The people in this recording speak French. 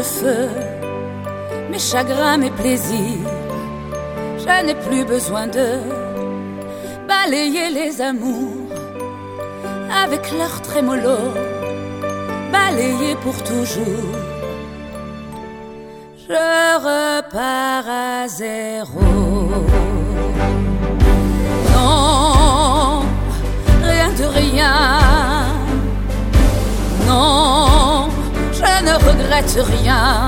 le feu, mes chagrins, mes plaisirs. Je n'ai plus besoin de balayer les amours avec leur trémolo, balayer pour toujours. Je repars à zéro. Non, rien de rien. Non, je ne regrette rien.